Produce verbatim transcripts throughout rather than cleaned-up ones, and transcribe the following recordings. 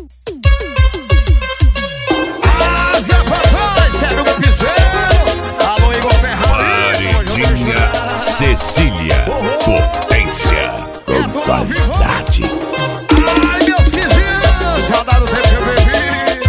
Ásia, papai, segue o meu piseiro. Alô, Igor Ferrari. Paredinha Cecília, potência com qualidade. Ai, meus vizinhos, saudade do tempo que eu bebi.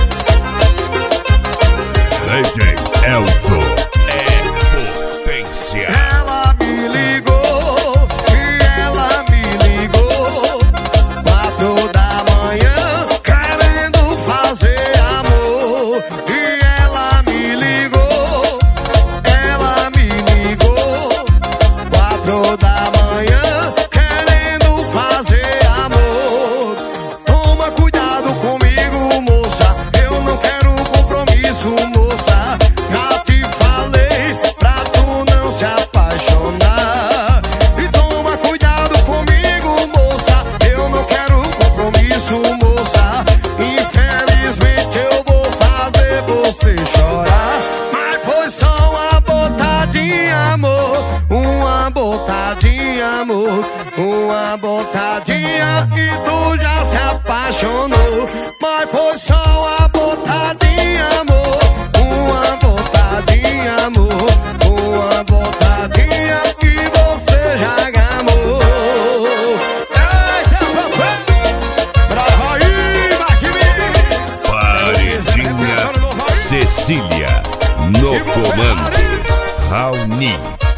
D J Elzo é potência. Ela me ligou, e ela me ligou, quatro da manhã, querendo fazer amor. E ela me ligou, ela me ligou, quatro da manhã, querendo fazer amor. Toma cuidado comigo, moça, eu não quero compromisso, moça. Já te falei pra tu não se apaixonar. E toma cuidado comigo, moça, eu não quero compromisso, moça. Infelizmente eu vou fazer você chorar. Mas foi só uma botadinha, amor, uma botadinha, amor, uma botadinha e tu já se apaixonou. Mas foi só uma botadinha, amor, uma botadinha, amor, uma botadinha e você já gamou. Eita, papai! Brava aí, Marquinhos! Paredinha Cecília, no comando, Raoni.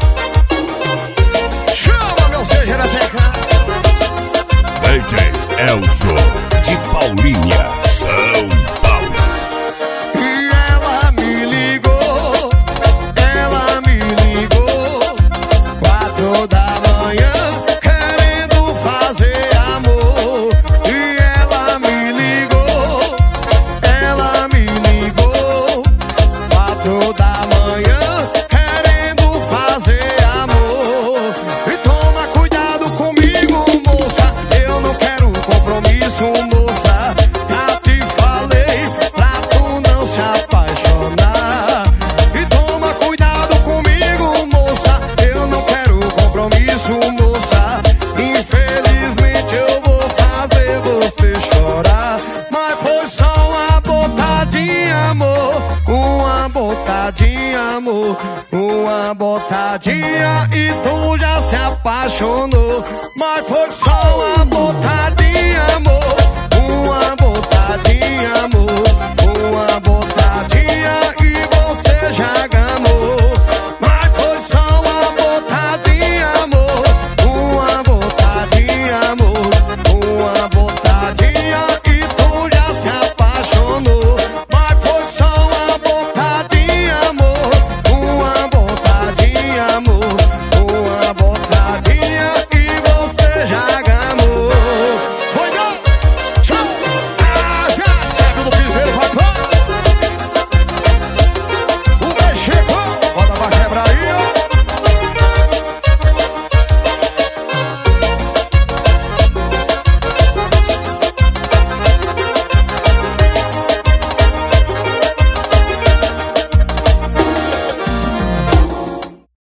Chama, meu seja na tecla! D J Elzo de Paulinha, São Paulo. E ela me ligou, ela me ligou, quatro da manhã, querendo fazer amor. E ela me ligou, ela me ligou, quatro da manhã, querendo fazer amor. E toma cuidado comigo, moça, eu não quero compromisso, moça. Já te falei pra tu não se apaixonar. E toma cuidado comigo, moça, eu não quero compromisso, moça. Infelizmente eu vou fazer você chorar. Mas foi só uma botadinha, amor, uma botadinha, amor, uma botadinha e tu já se apaixonou. Mas foi só uma botadinha, amor,